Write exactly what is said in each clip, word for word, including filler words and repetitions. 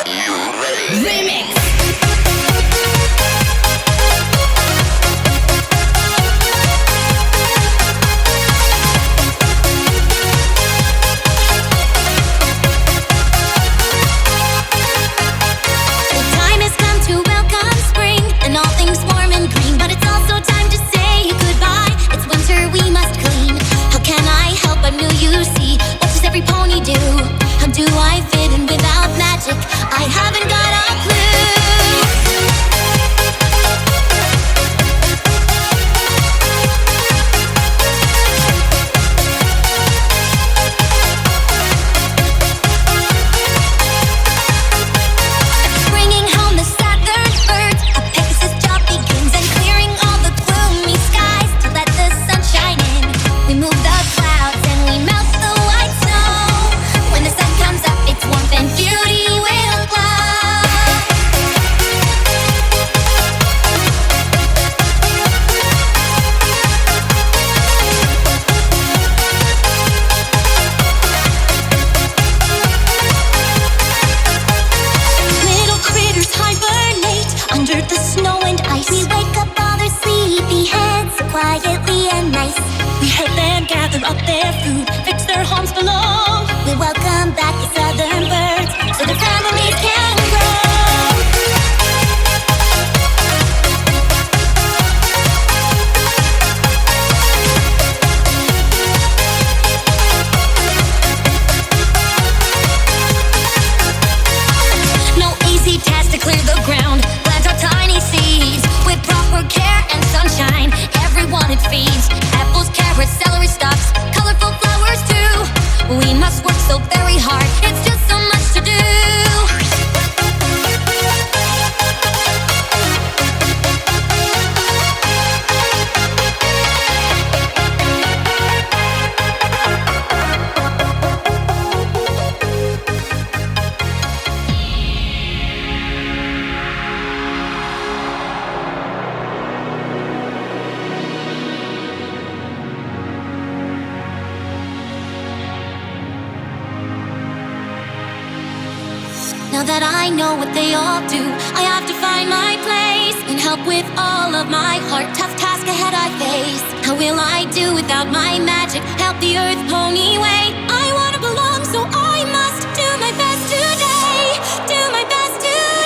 Now that I know what they all do, I have to find my place and help with all of my heart. Tough task ahead I face. How will I do without my magic? Help the earth pony way. I wanna belong, so I must do my best today. Do my best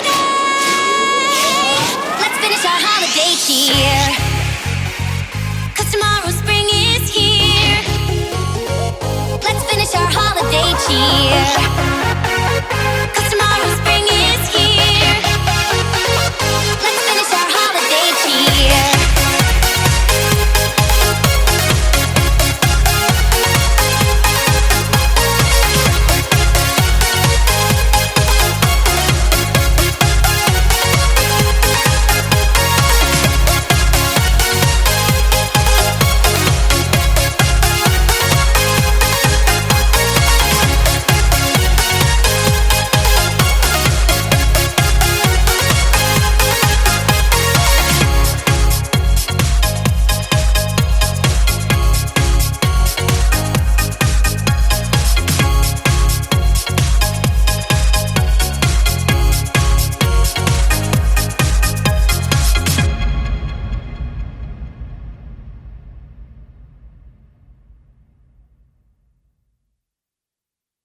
today. Let's finish our holiday cheer, 'cause tomorrow spring is here. Let's finish our holiday cheer.